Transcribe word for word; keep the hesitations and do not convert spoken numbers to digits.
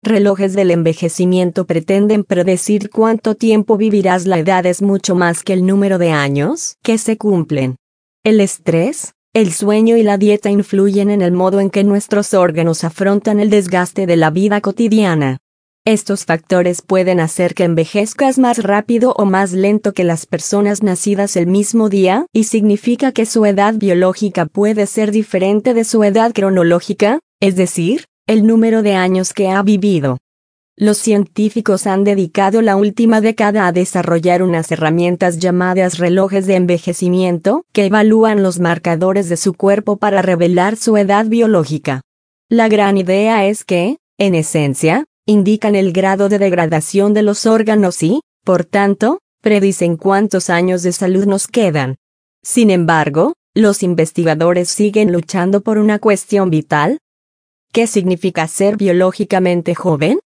Relojes del envejecimiento pretenden predecir cuánto tiempo vivirás. La edad es mucho más que el número de años que se cumplen. El estrés, el sueño y la dieta influyen en el modo en que nuestros órganos afrontan el desgaste de la vida cotidiana. Estos factores pueden hacer que envejezcas más rápido o más lento que las personas nacidas el mismo día, y significa que su edad biológica puede ser diferente de su edad cronológica, es decir, el número de años que ha vivido. Los científicos han dedicado la última década a desarrollar unas herramientas llamadas relojes de envejecimiento, que evalúan los marcadores de su cuerpo para revelar su edad biológica. La gran idea es que, en esencia, indican el grado de degradación de los órganos y, por tanto, predicen cuántos años de salud nos quedan. Sin embargo, los investigadores siguen luchando por una cuestión vital. ¿Qué significa ser biológicamente joven?